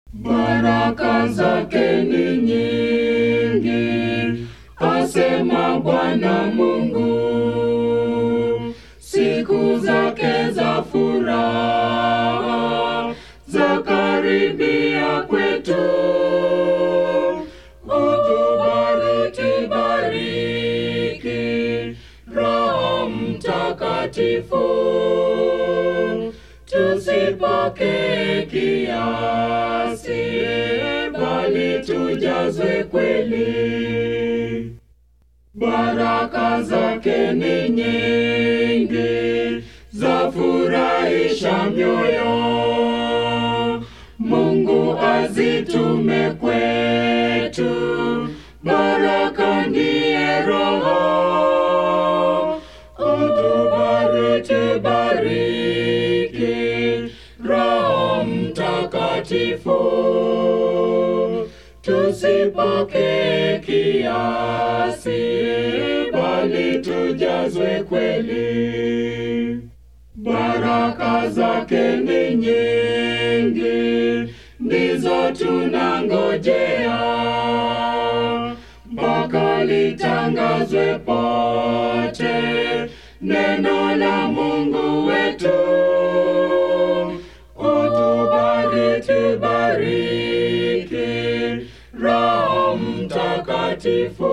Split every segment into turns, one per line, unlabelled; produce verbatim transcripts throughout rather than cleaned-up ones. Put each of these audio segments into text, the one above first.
Baraka zake ni nyingi, asema Bwana Mungu. Siku zake za furaha zakaribia kwetu. Utubariki, bariki Roho Mtakatifu, tusipokee kiasi, bali tujazwe kweli. Baraka zake ni nyingi, zafurahisha mioyo. Mungu azitume kwetu, baraka ndiye Roho. Utubariki, bariki Roho Mtakatifu, tusipokee kiasi, bali tujazwe kweli. Baraka zake ni nyingi, ndizo tunangojea, mpaka litangazwe pote neno la Mungu wetu. Utubariki, bariki Roho Mtakatifu,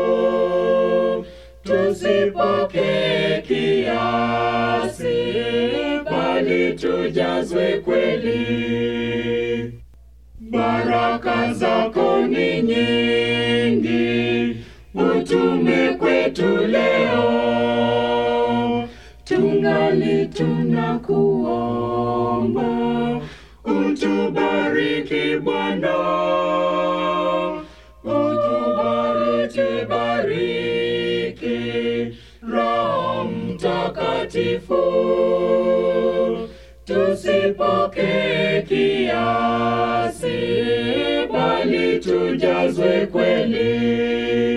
tusipokee kiasi, bali tujazwe kweli. Baraka zako ni nyingi, utume kwetu leo. Tungali tunakuomba, utubariki Bwana. Utubariki, bariki Roho Mtakatifu, tusipokee kiasi, bali tujazwe kweli.